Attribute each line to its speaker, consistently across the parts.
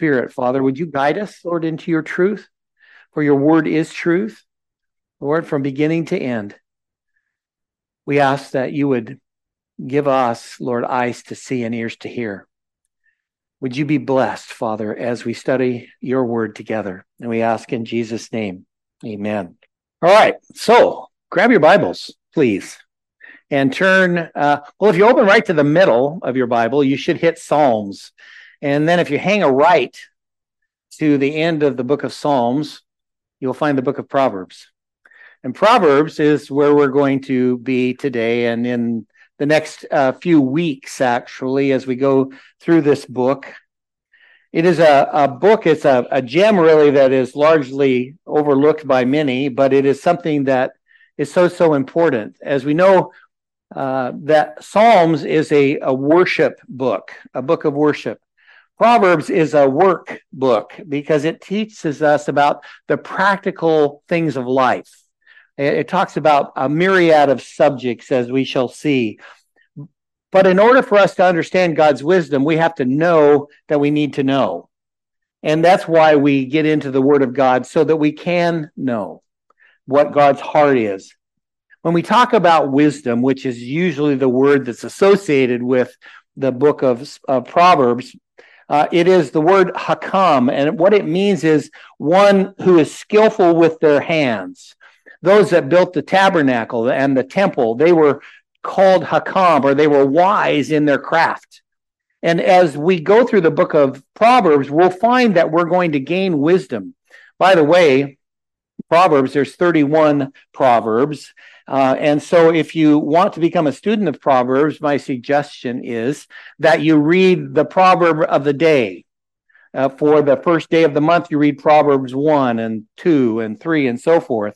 Speaker 1: Spirit, Father, would you guide us, Lord, into your truth? For your word is truth, Lord, from beginning to end. We ask that you would give us, Lord, eyes to see and ears to hear. Would you be blessed, Father, as we study your word together? And we ask in Jesus' name, amen. All right, so grab your Bibles, please, and turn, if you open right to the middle of your Bible, you should hit Psalms. And then if you hang a right to the end of the book of Psalms, you'll find the book of Proverbs. And Proverbs is where we're going to be today and in the next few weeks, actually, as we go through this book. It is a book, it's a gem, really, that is largely overlooked by many, but it is something that is so important. As we know, that Psalms is a worship book, a book of worship. Proverbs is a work book because it teaches us about the practical things of life. It talks about a myriad of subjects, as we shall see. But in order for us to understand God's wisdom, we have to know that we need to know. And that's why we get into the Word of God, so that we can know what God's heart is. When we talk about wisdom, which is usually the word that's associated with the book of Proverbs, it is the word hakam. And what it means is one who is skillful with their hands. Those that built the tabernacle and the temple, they were called hakam, or they were wise in their craft. And as we go through the book of Proverbs, we'll find that we're going to gain wisdom. By the way, Proverbs, there's 31 Proverbs. And so if you want to become a student of Proverbs, my suggestion is that you read the proverb of the day. For the first day of the month, you read Proverbs 1 and 2 and 3 and so forth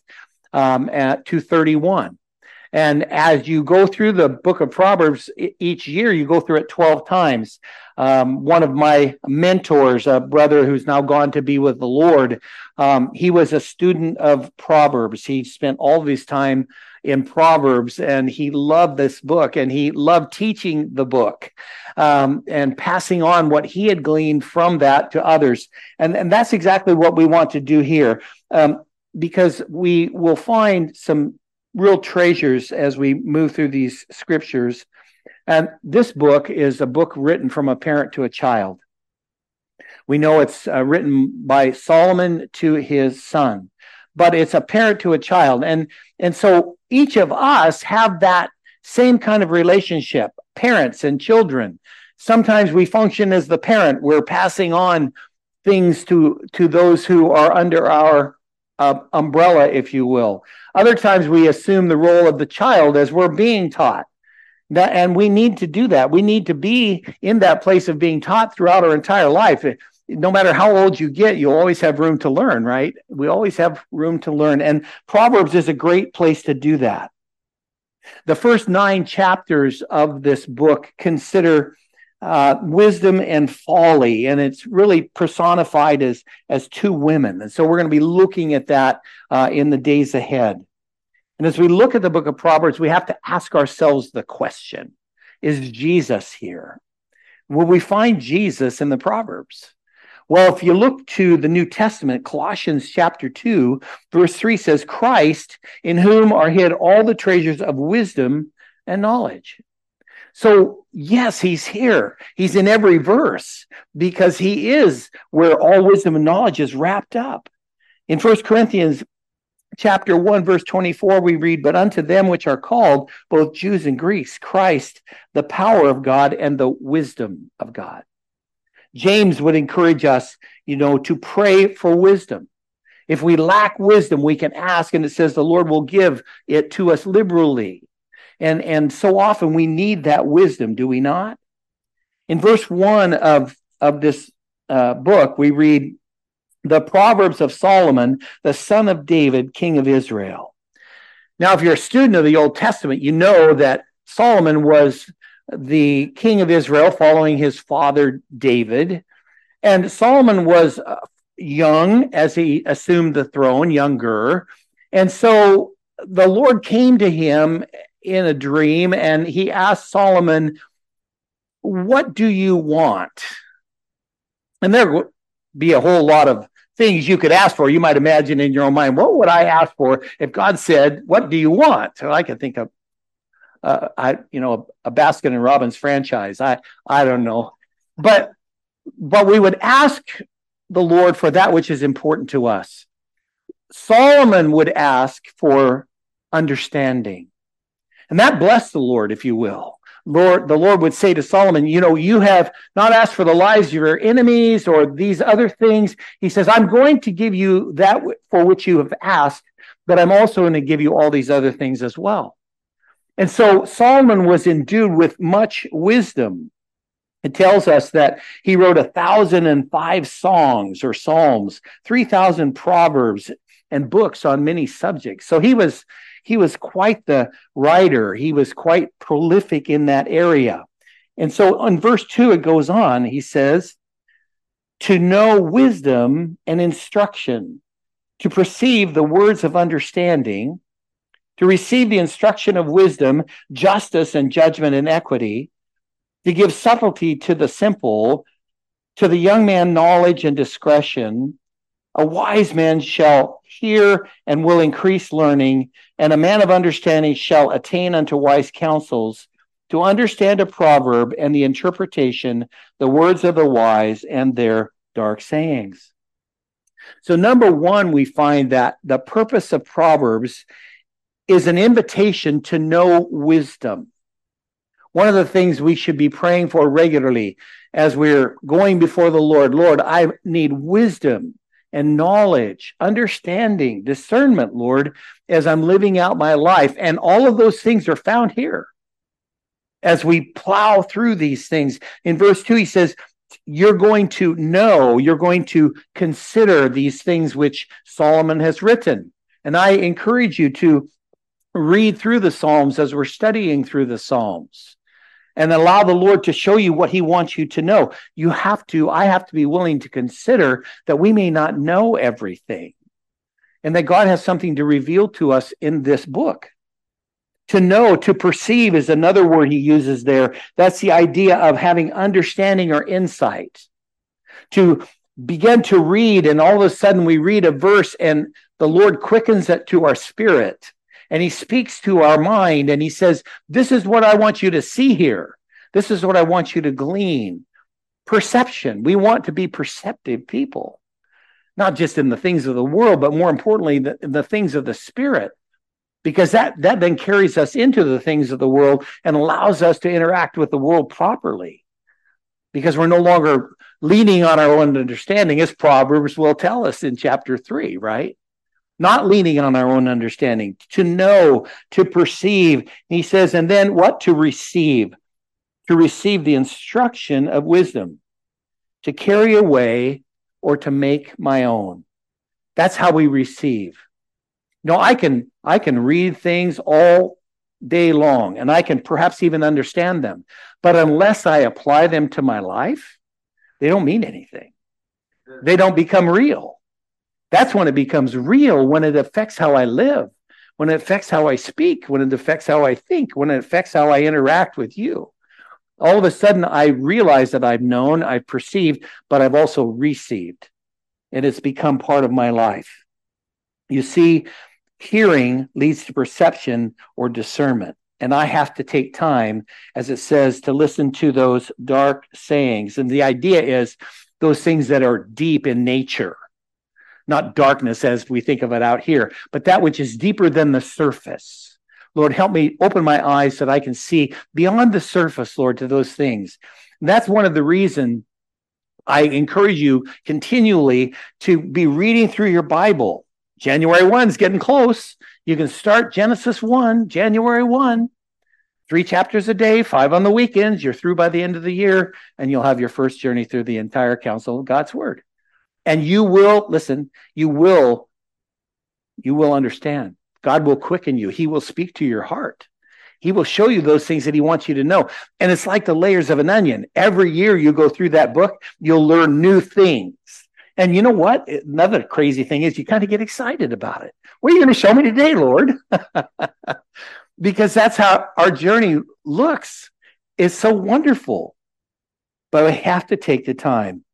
Speaker 1: at 231. And as you go through the book of Proverbs each year, you go through it 12 times. One of my mentors, a brother who's now gone to be with the Lord, he was a student of Proverbs. He spent all of his time in Proverbs, and he loved this book, and he loved teaching the book and passing on what he had gleaned from that to others. And that's exactly what we want to do here, because we will find some real treasures as we move through these scriptures. And this book is a book written from a parent to a child. We know it's written by Solomon to his son, but it's a parent to a child. And so each of us have that same kind of relationship, parents and children. Sometimes we function as the parent. We're passing on things to those who are under our umbrella, if you will. Other times we assume the role of the child as we're being taught. And we need to do that. We need to be in that place of being taught throughout our entire life. No matter how old you get, you'll always have room to learn, right? We always have room to learn. And Proverbs is a great place to do that. The first 9 chapters of this book consider wisdom and folly, and it's really personified as 2 women. And so we're going to be looking at that in the days ahead. And as we look at the book of Proverbs, we have to ask ourselves the question, is Jesus here? Will we find Jesus in the Proverbs? Well, if you look to the New Testament, Colossians chapter 2, verse 3 says, Christ, in whom are hid all the treasures of wisdom and knowledge. So, yes, he's here. He's in every verse because he is where all wisdom and knowledge is wrapped up. In 1 Corinthians chapter 1, verse 24, we read, but unto them which are called, both Jews and Greeks, Christ, the power of God and the wisdom of God. James would encourage us, to pray for wisdom. If we lack wisdom, we can ask, and it says the Lord will give it to us liberally. And so often we need that wisdom, do we not? In verse 1 of this book, we read, the Proverbs of Solomon, the son of David, king of Israel. Now, if you're a student of the Old Testament, you know that Solomon was the king of Israel following his father David. And Solomon was young as he assumed the throne, younger. And so the Lord came to him in a dream, and he asked Solomon, what do you want? And there be a whole lot of things you could ask for. You might imagine in your own mind, what would I ask for if God said, what do you want? So I can think of, a Baskin and Robbins franchise. I don't know. But we would ask the Lord for that which is important to us. Solomon would ask for understanding. And that blessed the Lord, if you will. The Lord would say to Solomon, you have not asked for the lives of your enemies or these other things. He says, I'm going to give you that for which you have asked, but I'm also going to give you all these other things as well. And so Solomon was endued with much wisdom. It tells us that he wrote 1,005 songs or psalms, 3,000 proverbs, and books on many subjects. So he was quite the writer. He was quite prolific in that area. And so in verse 2, it goes on. He says, to know wisdom and instruction, to perceive the words of understanding, to receive the instruction of wisdom, justice and judgment and equity, to give subtlety to the simple, to the young man knowledge and discretion. A wise man shall hear and will increase learning, and a man of understanding shall attain unto wise counsels, to understand a proverb and the interpretation, the words of the wise and their dark sayings. So number one, we find that the purpose of Proverbs is an invitation to know wisdom. One of the things we should be praying for regularly as we're going before the Lord, Lord, I need wisdom and knowledge, understanding, discernment, Lord, as I'm living out my life. And all of those things are found here as we plow through these things. In verse 2, he says, you're going to know, you're going to consider these things which Solomon has written. And I encourage you to read through the Psalms as we're studying through the Psalms. And allow the Lord to show you what he wants you to know. I have to be willing to consider that we may not know everything. And that God has something to reveal to us in this book. To know, to perceive is another word he uses there. That's the idea of having understanding or insight. To begin to read, and all of a sudden we read a verse and the Lord quickens it to our spirit. And he speaks to our mind and he says, this is what I want you to see here. This is what I want you to glean. Perception. We want to be perceptive people, not just in the things of the world, but more importantly, the things of the Spirit, because that then carries us into the things of the world and allows us to interact with the world properly, because we're no longer leaning on our own understanding, as Proverbs will tell us in chapter 3, right? Not leaning on our own understanding, to know, to perceive. He says, and then what? To receive the instruction of wisdom, to carry away or to make my own. That's how we receive. I can read things all day long, and I can perhaps even understand them. But unless I apply them to my life, they don't mean anything. They don't become real. That's when it becomes real, when it affects how I live, when it affects how I speak, when it affects how I think, when it affects how I interact with you. All of a sudden, I realize that I've known, I've perceived, but I've also received. And it's become part of my life. You see, hearing leads to perception or discernment. And I have to take time, as it says, to listen to those dark sayings. And the idea is those things that are deep in nature. Not darkness as we think of it out here, but that which is deeper than the surface. Lord, help me open my eyes so that I can see beyond the surface, Lord, to those things. And that's one of the reasons I encourage you continually to be reading through your Bible. January 1 is getting close. You can start Genesis 1, January 1. 3 chapters a day, 5 on the weekends. You're through by the end of the year, and you'll have your first journey through the entire counsel of God's Word. And you will understand. God will quicken you. He will speak to your heart. He will show you those things that he wants you to know. And it's like the layers of an onion. Every year you go through that book, you'll learn new things. And you know what? Another crazy thing is you kind of get excited about it. What are you going to show me today, Lord? Because that's how our journey looks. It's so wonderful. But we have to take the time.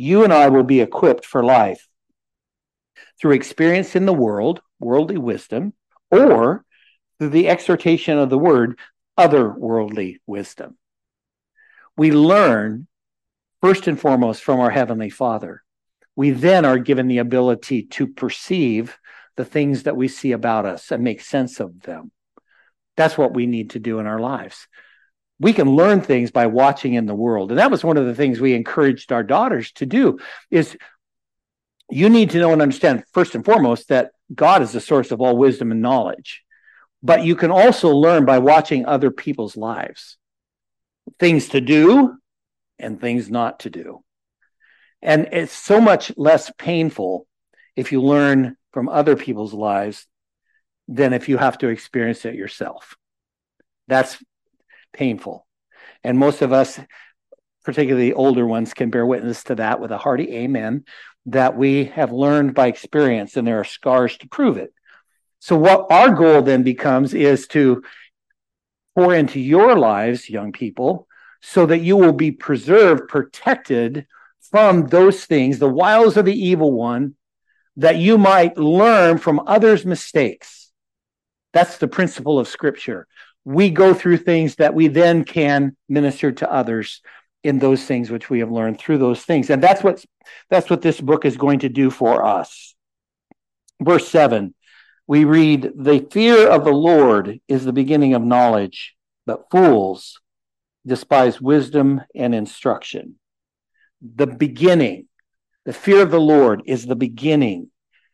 Speaker 1: you and I will be equipped for life through experience in the world, worldly wisdom, or through the exhortation of the word, otherworldly wisdom. We learn first and foremost from our Heavenly Father. We then are given the ability to perceive the things that we see about us and make sense of them. That's what we need to do in our lives. We can learn things by watching in the world. And that was one of the things we encouraged our daughters to do, is you need to know and understand, first and foremost, that God is the source of all wisdom and knowledge. But you can also learn by watching other people's lives. Things to do and things not to do. And it's so much less painful if you learn from other people's lives than if you have to experience it yourself. That's painful. And most of us, particularly older ones, can bear witness to that with a hearty amen, that we have learned by experience, and there are scars to prove it. So what our goal then becomes is to pour into your lives, young people, so that you will be preserved, protected from those things, the wiles of the evil one, that you might learn from others' mistakes. That's the principle of Scripture. We go through things that we then can minister to others in those things which we have learned through those things. And that's what this book is going to do for us. Verse 7, we read, "The fear of the Lord is the beginning of knowledge, but fools despise wisdom and instruction." The beginning, the fear of the Lord is the beginning,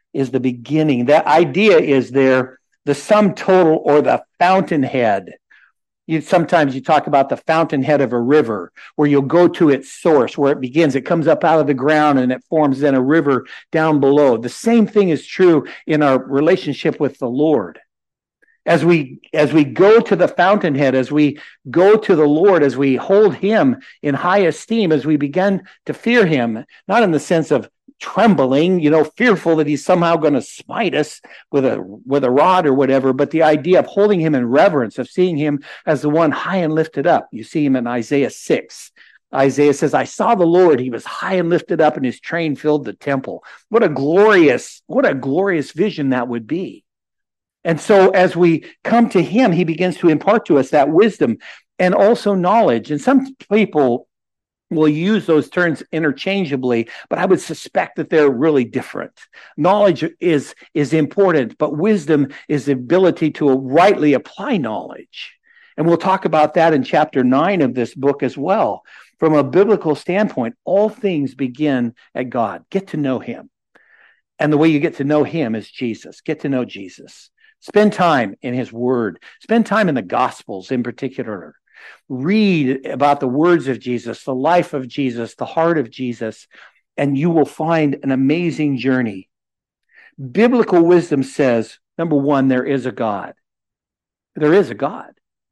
Speaker 1: That idea is there, the sum total or the fountainhead. Sometimes you talk about the fountainhead of a river, where you'll go to its source, where it begins. It comes up out of the ground and it forms then a river down below. The same thing is true in our relationship with the Lord. As we go to the fountainhead, as we go to the Lord, as we hold him in high esteem, as we begin to fear him, not in the sense of trembling, fearful that he's somehow going to smite us with a rod or whatever, but the idea of holding him in reverence, of seeing him as the one high and lifted up. You see him in Isaiah 6. Isaiah says, "I saw the Lord, he was high and lifted up, and his train filled the temple." What a glorious vision that would be. And so as we come to him, he begins to impart to us that wisdom and also knowledge. And some people will use those terms interchangeably, but I would suspect that they're really different. Knowledge is important, but wisdom is the ability to rightly apply knowledge. And we'll talk about that in chapter 9 of this book as well. From a biblical standpoint, all things begin at God. Get to know him. And the way you get to know him is Jesus. Get to know Jesus. Spend time in his word. Spend time in the Gospels in particular. Read about the words of Jesus, the life of Jesus, the heart of Jesus, and you will find an amazing journey. Biblical wisdom says, number one, there is a God. There is a God.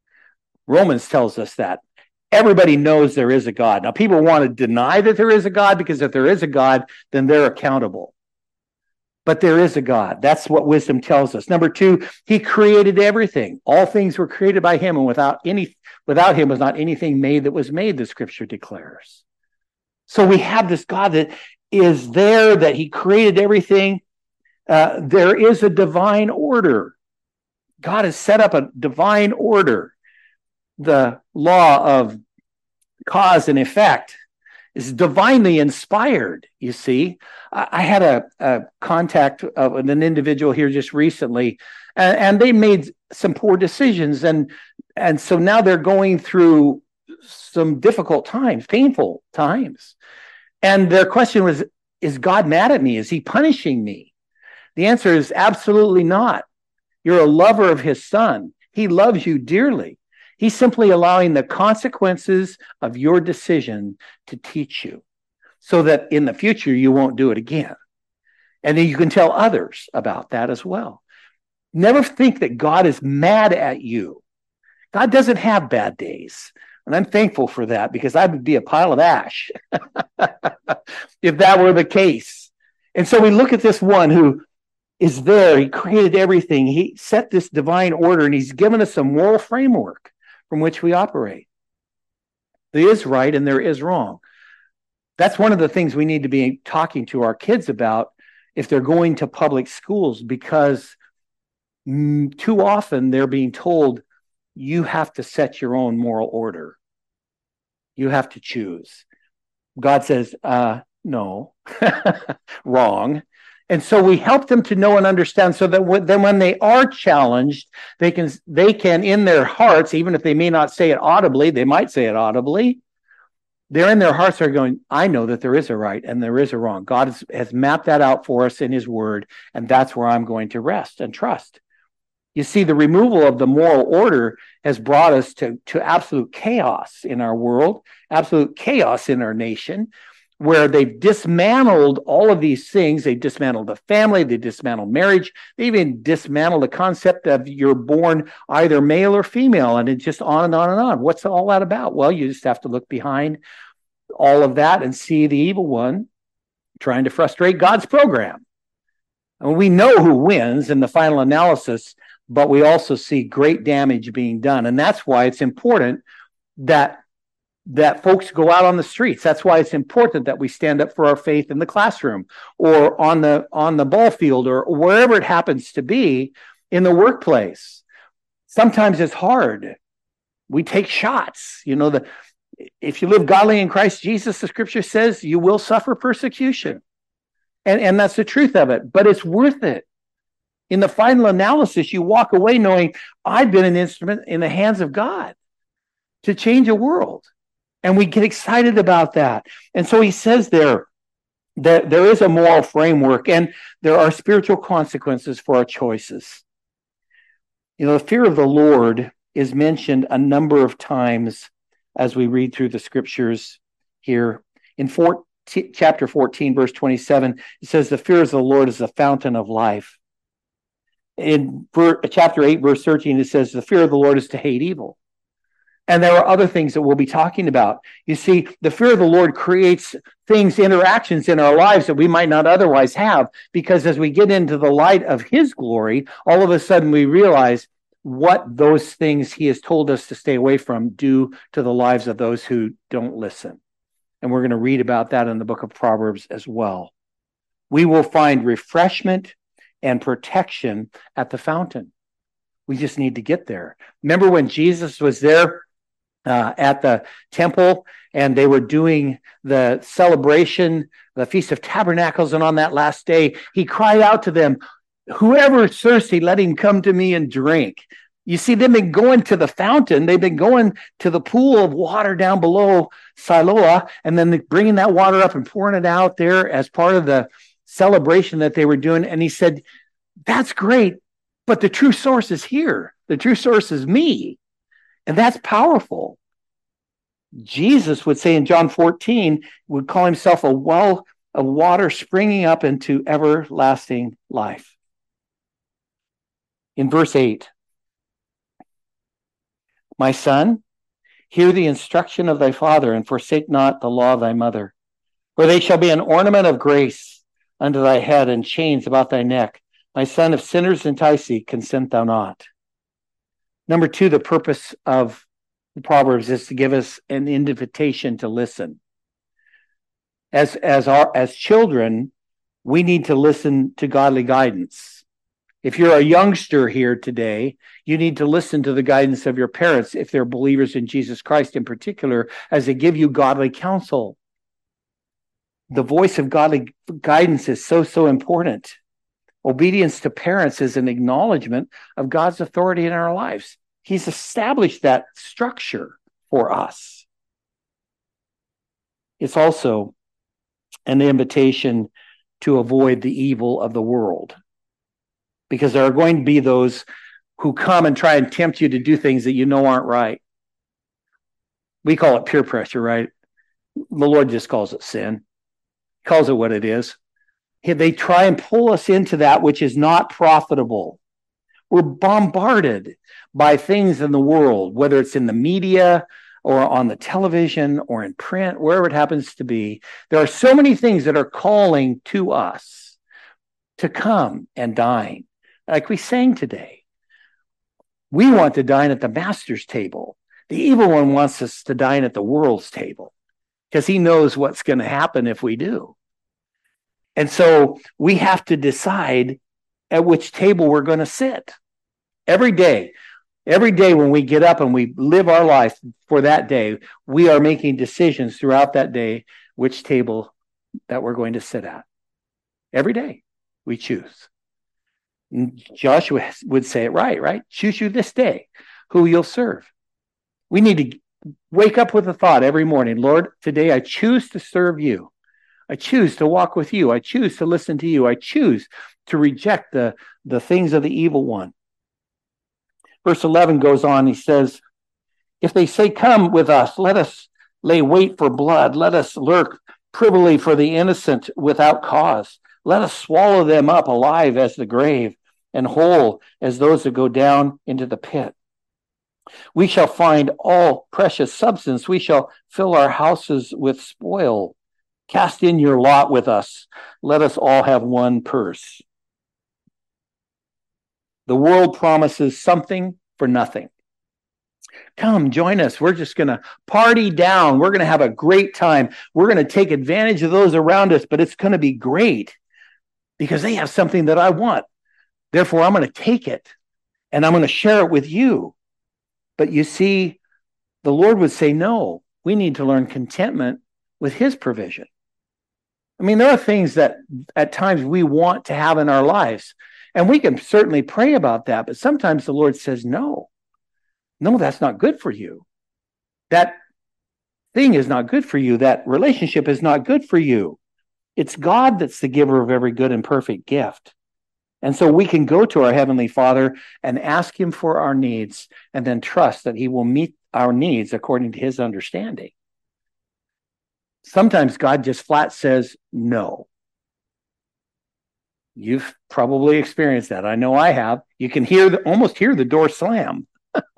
Speaker 1: Romans tells us that. Everybody knows there is a God. Now, people want to deny that there is a God, because if there is a God, then they're accountable. But there is a God. That's what wisdom tells us. Number two, he created everything. All things were created by him, and without him was not anything made that was made, the scripture declares. So we have this God that is there, that he created everything. There is a divine order. God has set up a divine order. The law of cause and effect is divinely inspired, you see. I had a contact with an individual here just recently, and they made some poor decisions. And so now they're going through some difficult times, painful times. And their question was, is God mad at me? Is he punishing me? The answer is absolutely not. You're a lover of his son. He loves you dearly. He's simply allowing the consequences of your decision to teach you, so that in the future you won't do it again. And then you can tell others about that as well. Never think that God is mad at you. God doesn't have bad days. And I'm thankful for that, because I would be a pile of ash if that were the case. And so we look at this one who is there. He created everything. He set this divine order, and he's given us a moral framework from which we operate. There is right and there is wrong. That's one of the things we need to be talking to our kids about if they're going to public schools, because too often they're being told, you have to set your own moral order. You have to choose. God says, no, wrong. And so we help them to know and understand, so that then when they are challenged, they can in their hearts, even if they may not say it audibly, they might say it audibly. They're in their hearts are going, I know that there is a right and there is a wrong. God has mapped that out for us in his word, and that's where I'm going to rest and trust. You see, the removal of the moral order has brought us to absolute chaos in our world, absolute chaos in our nation, where they've dismantled all of these things. They've dismantled the family, they dismantled marriage, they even dismantled the concept of you're born either male or female, and it's just on and on and on. What's all that about? Well, you just have to look behind all of that and see the evil one trying to frustrate God's program. And we know who wins in the final analysis, but we also see great damage being done. And that's why it's important that folks go out on the streets. That's why it's important that we stand up for our faith in the classroom or on the ball field or wherever it happens to be, in the workplace. Sometimes it's hard. We take shots. If you live godly in Christ Jesus, the scripture says you will suffer persecution. And that's the truth of it, but it's worth it. In the final analysis, you walk away knowing I've been an instrument in the hands of God to change a world. And we get excited about that. And so he says there that there is a moral framework and there are spiritual consequences for our choices. The fear of the Lord is mentioned a number of times as we read through the scriptures here. In chapter 14, verse 27, it says, the fear of the Lord is the fountain of life. In chapter 8, verse 13, it says, the fear of the Lord is to hate evil. And there are other things that we'll be talking about. You see, the fear of the Lord creates interactions in our lives that we might not otherwise have, because as we get into the light of his glory, all of a sudden we realize what those things he has told us to stay away from do to the lives of those who don't listen. And we're going to read about that in the book of Proverbs as well. We will find refreshment and protection at the fountain. We just need to get there. Remember when Jesus was there at the temple and they were doing the celebration, the Feast of Tabernacles, and on that last day, he cried out to them, whoever is thirsty, let him come to me and drink. You see, they've been going to the fountain. They've been going to the pool of water down below Siloah, and then bringing that water up and pouring it out there as part of the celebration that they were doing. And he said, that's great, but the true source is here. The true source is me. And that's powerful. Jesus would say in John 14, would call himself a well of water springing up into everlasting life. In verse 8, my son, hear the instruction of thy father, and forsake not the law of thy mother. For they shall be an ornament of grace unto thy head, and chains about thy neck. My son, if sinners entice thee, consent thou not. Number 2, the purpose of the Proverbs is to give us an invitation to listen. As children, we need to listen to godly guidance. If you're a youngster here today, you need to listen to the guidance of your parents, if they're believers in Jesus Christ in particular, as they give you godly counsel. The voice of godly guidance is so important. Obedience to parents is an acknowledgement of God's authority in our lives. He's established that structure for us. It's also an invitation to avoid the evil of the world, because there are going to be those who come and try and tempt you to do things that you know aren't right. We call it peer pressure, right? The Lord just calls it sin. He calls it what it is. They try and pull us into that which is not profitable. We're bombarded by things in the world, whether it's in the media or on the television or in print, wherever it happens to be. There are so many things that are calling to us to come and dine. Like we sang today, we want to dine at the master's table. The evil one wants us to dine at the world's table. because he knows what's going to happen if we do. And so we have to decide at which table we're going to sit every day. Every day when we get up and we live our life for that day, we are making decisions throughout that day which table that we're going to sit at. Every day we choose. And Joshua would say it right? Choose you this day who you'll serve. We need to wake up with a thought every morning. Lord, today I choose to serve you. I choose to walk with you. I choose to listen to you. I choose to reject the things of the evil one. Verse 11 goes on. He says, if they say, come with us, let us lay wait for blood. Let us lurk privily for the innocent without cause. Let us swallow them up alive as the grave and whole as those that go down into the pit. We shall find all precious substance. We shall fill our houses with spoil. Cast in your lot with us. Let us all have one purse. The world promises something for nothing. Come, join us. We're just going to party down. We're going to have a great time. We're going to take advantage of those around us, but it's going to be great because they have something that I want. Therefore, I'm going to take it and I'm going to share it with you. But you see, the Lord would say, no, we need to learn contentment with his provision. I mean, there are things that at times we want to have in our lives. And we can certainly pray about that, but sometimes the Lord says, no, that's not good for you. That thing is not good for you. That relationship is not good for you. It's God that's the giver of every good and perfect gift. And so we can go to our Heavenly Father and ask him for our needs and then trust that he will meet our needs according to his understanding. Sometimes God just flat says no. You've probably experienced that. I know I have. You can almost hear the door slam.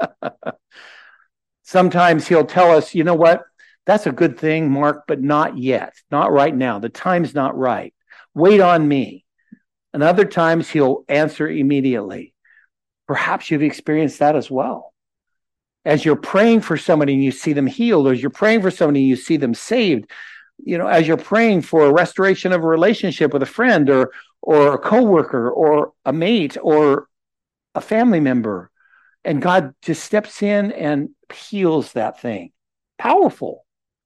Speaker 1: Sometimes he'll tell us, you know what? That's a good thing, Mark, but not yet. Not right now. The time's not right. Wait on me. And other times he'll answer immediately. Perhaps you've experienced that as well. As you're praying for somebody and you see them healed, or as you're praying for somebody and you see them saved, as you're praying for a restoration of a relationship with a friend or a coworker or a mate or a family member, and God just steps in and heals that thing. Powerful.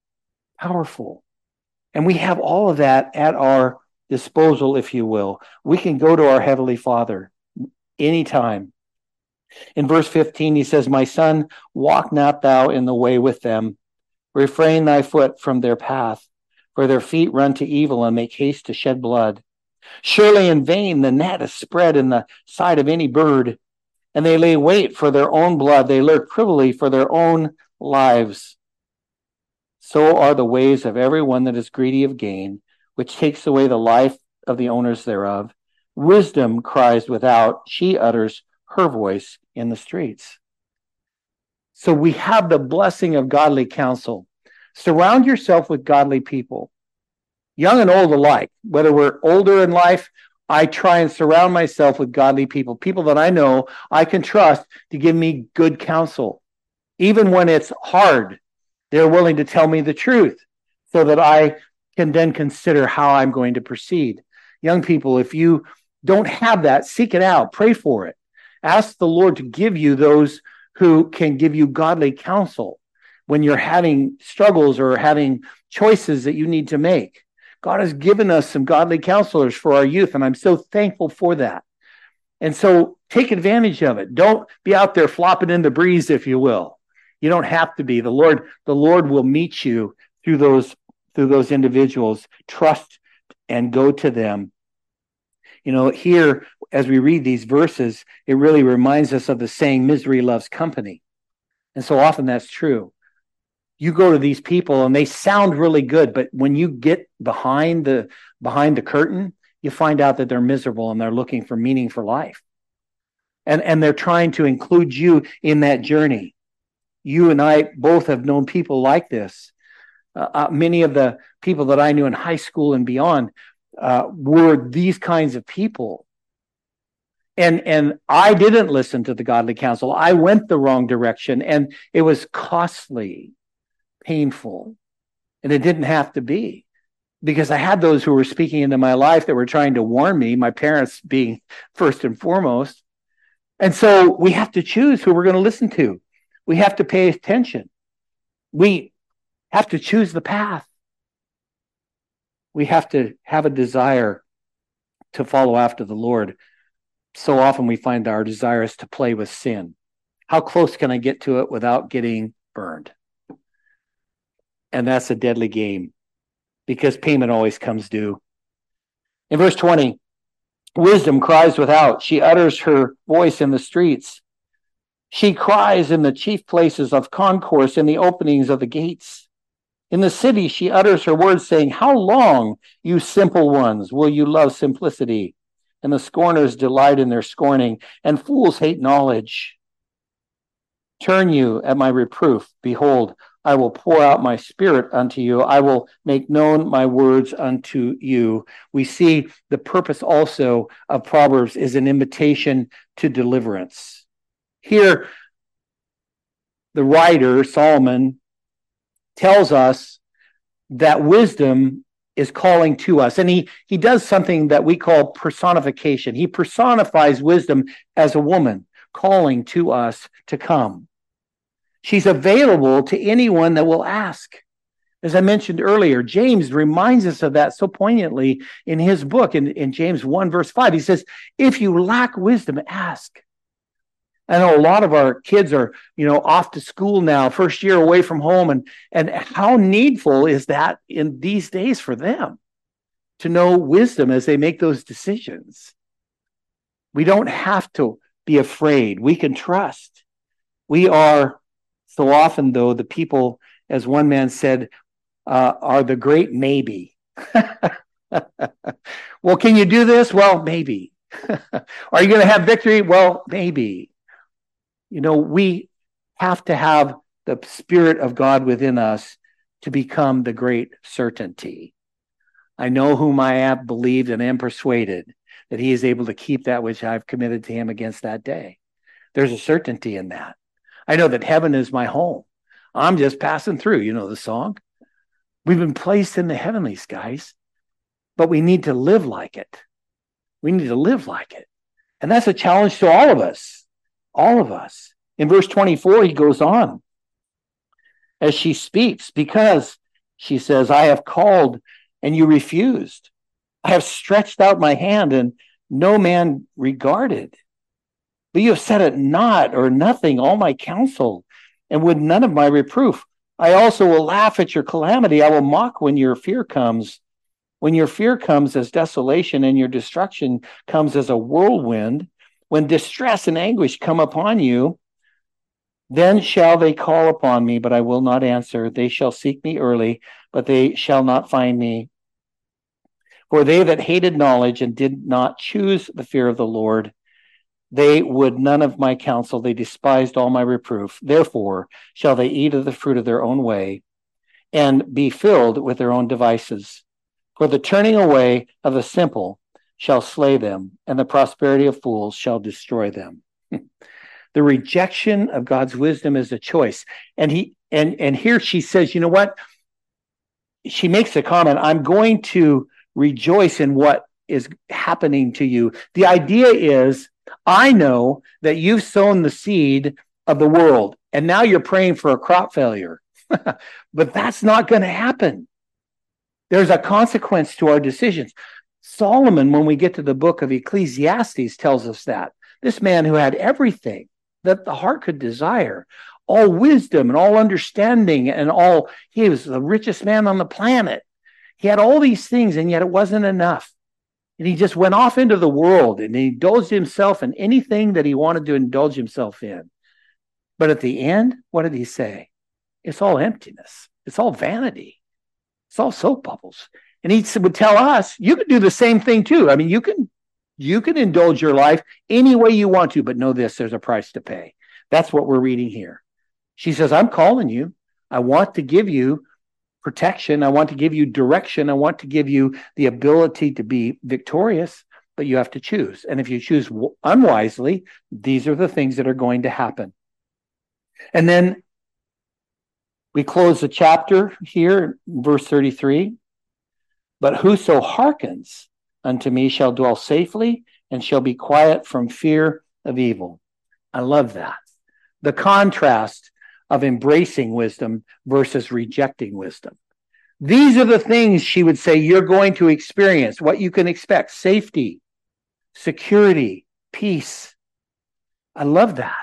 Speaker 1: And we have all of that at our disposal, if you will. We can go to our Heavenly Father anytime. In verse 15, he says, my son, walk not thou in the way with them. Refrain thy foot from their path, for their feet run to evil and make haste to shed blood. Surely in vain the net is spread in the sight of any bird, and they lay wait for their own blood. They lurk privily for their own lives. So are the ways of every one that is greedy of gain, which takes away the life of the owners thereof. Wisdom cries without, she utters her voice in the streets. So we have the blessing of godly counsel. Surround yourself with godly people, young and old alike. Whether we're older in life, I try and surround myself with godly people, people that I know I can trust to give me good counsel. Even when it's hard, they're willing to tell me the truth so that I can then consider how I'm going to proceed. Young people, if you don't have that, seek it out, pray for it. Ask the Lord to give you those who can give you godly counsel when you're having struggles or having choices that you need to make. God has given us some godly counselors for our youth, and I'm so thankful for that. And so take advantage of it. Don't be out there flopping in the breeze, if you will. You don't have to be. The Lord will meet you through those individuals. Trust and go to them. Here, as we read these verses, it really reminds us of the saying, misery loves company. And so often that's true. You go to these people and they sound really good, but when you get behind the curtain, you find out that they're miserable and they're looking for meaning for life. And they're trying to include you in that journey. You and I both have known people like this. Many of the people that I knew in high school and beyond were these kinds of people. And I didn't listen to the godly counsel. I went the wrong direction, and it was costly, painful. And it didn't have to be, because I had those who were speaking into my life that were trying to warn me, my parents being first and foremost. And so we have to choose who we're going to listen to. We have to pay attention. We have to choose the path. We have to have a desire to follow after the Lord. So often we find our desire is to play with sin. How close can I get to it without getting burned? And that's a deadly game, because payment always comes due. In verse 20, wisdom cries without. She utters her voice in the streets. She cries in the chief places of concourse, in the openings of the gates. In the city, she utters her words, saying, how long, you simple ones, will you love simplicity? And the scorners delight in their scorning, and fools hate knowledge. Turn you at my reproof. Behold, I will pour out my spirit unto you. I will make known my words unto you. We see the purpose also of Proverbs is an invitation to deliverance. Here, the writer, Solomon, tells us that wisdom is calling to us. And he does something that we call personification. He personifies wisdom as a woman calling to us to come. She's available to anyone that will ask. As I mentioned earlier, James reminds us of that so poignantly in his book. In James 1, verse 5, he says, if you lack wisdom, ask. I know a lot of our kids are, off to school now, first year away from home. And how needful is that in these days for them to know wisdom as they make those decisions? We don't have to be afraid. We can trust. We are so often, though, the people, as one man said, are the great maybe. Well, can you do this? Well, maybe. Are you going to have victory? Well, maybe. We have to have the Spirit of God within us to become the great certainty. I know whom I have believed and am persuaded that he is able to keep that which I've committed to him against that day. There's a certainty in that. I know that heaven is my home. I'm just passing through. You know the song? We've been placed in the heavenlies, guys, but we need to live like it. We need to live like it. And that's a challenge to all of us. All of us. In verse 24, he goes on as she speaks, because she says, I have called and you refused. I have stretched out my hand and no man regarded. But you have set at naught or nothing all my counsel, and would none of my reproof. I also will laugh at your calamity. I will mock when your fear comes. When your fear comes as desolation and your destruction comes as a whirlwind, when distress and anguish come upon you, then shall they call upon me, but I will not answer. They shall seek me early, but they shall not find me. For they that hated knowledge and did not choose the fear of the Lord, they would none of my counsel. They despised all my reproof. Therefore shall they eat of the fruit of their own way and be filled with their own devices. For the turning away of the simple shall slay them, and the prosperity of fools shall destroy them. The rejection of God's wisdom is a choice. And here she says, you know what? She makes a comment, I'm going to rejoice in what is happening to you. The idea is, I know that you've sown the seed of the world, and now you're praying for a crop failure. But that's not going to happen. There's a consequence to our decisions. Solomon, when we get to the book of Ecclesiastes, tells us that. This man who had everything that the heart could desire, all wisdom and all understanding and he was the richest man on the planet. He had all these things, and yet it wasn't enough. And he just went off into the world and he indulged himself in anything that he wanted to indulge himself in. But at the end, what did he say? It's all emptiness. It's all vanity. It's all soap bubbles. And he would tell us, you can do the same thing too. I mean, you can indulge your life any way you want to, but know this, there's a price to pay. That's what we're reading here. She says, I'm calling you. I want to give you protection. I want to give you direction. I want to give you the ability to be victorious, but you have to choose. And if you choose unwisely, these are the things that are going to happen. And then We close the chapter here, verse 33. But whoso hearkens unto me shall dwell safely and shall be quiet from fear of evil. I love that. The contrast of embracing wisdom versus rejecting wisdom. These are the things she would say you're going to experience, what you can expect: safety, security, peace. I love that.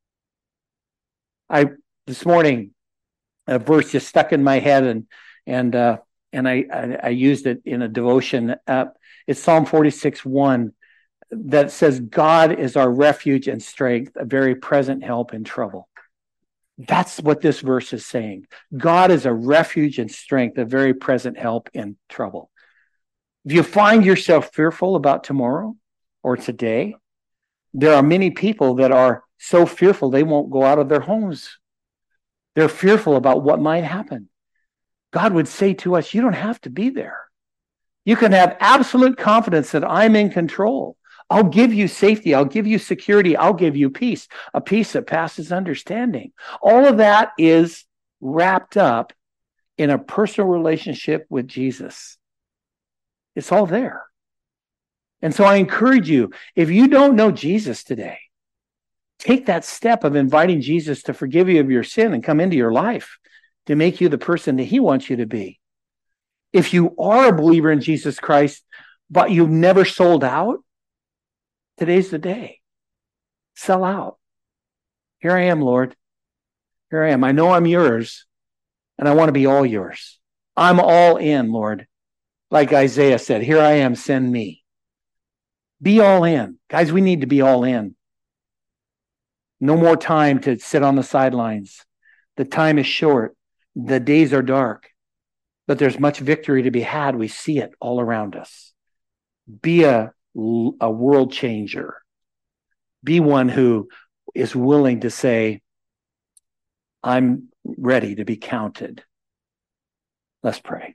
Speaker 1: This morning, a verse just stuck in my head, and I used it in a devotion. It's Psalm 46:1 that says, "God is our refuge and strength, a very present help in trouble." That's what this verse is saying. God is a refuge and strength, a very present help in trouble. If you find yourself fearful about tomorrow or today, there are many people that are so fearful they won't go out of their homes. They're fearful about what might happen. God would say to us, you don't have to be there. You can have absolute confidence that I'm in control. I'll give you safety. I'll give you security. I'll give you peace, a peace that passes understanding. All of that is wrapped up in a personal relationship with Jesus. It's all there. And so I encourage you, if you don't know Jesus today, take that step of inviting Jesus to forgive you of your sin and come into your life to make you the person that he wants you to be. If you are a believer in Jesus Christ, but you've never sold out, today's the day. Sell out. Here I am, Lord. Here I am. I know I'm yours, and I want to be all yours. I'm all in, Lord. Like Isaiah said, here I am, send me. Be all in. Guys, we need to be all in. No more time to sit on the sidelines. The time is short. The days are dark. But there's much victory to be had. We see it all around us. Be a world changer. Be one who is willing to say, I'm ready to be counted. Let's pray.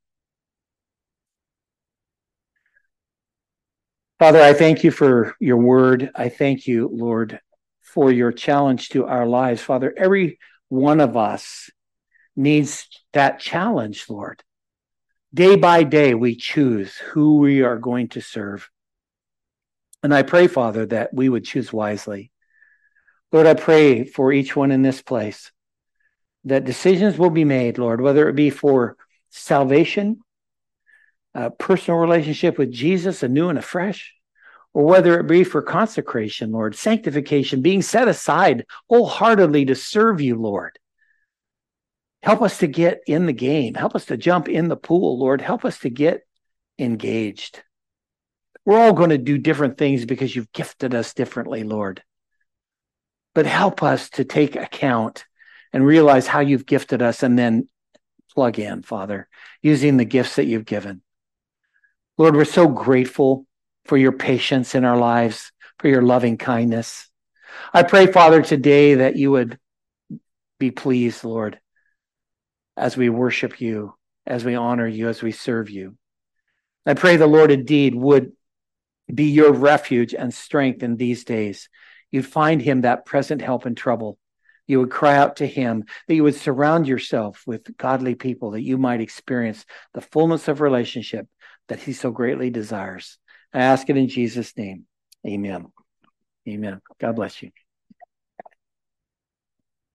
Speaker 1: Father, I thank you for your word. I thank you, Lord, for your challenge to our lives. Father, every one of us needs that challenge, Lord. Day by day, we choose who we are going to serve. And I pray, Father, that we would choose wisely. Lord, I pray for each one in this place that decisions will be made, Lord, whether it be for salvation, a personal relationship with Jesus, anew and afresh, or whether it be for consecration, Lord, sanctification, being set aside wholeheartedly to serve you, Lord. Help us to get in the game. Help us to jump in the pool, Lord. Help us to get engaged. We're all going to do different things because you've gifted us differently, Lord. But help us to take account and realize how you've gifted us and then plug in, Father, using the gifts that you've given. Lord, we're so grateful for your patience in our lives, for your loving kindness. I pray, Father, today that you would be pleased, Lord, as we worship you, as we honor you, as we serve you. I pray the Lord indeed would be your refuge and strength in these days. You'd find him that present help in trouble. You would cry out to him, that you would surround yourself with godly people, that you might experience the fullness of relationship that he so greatly desires. I ask it in Jesus' name. Amen. Amen. God bless you.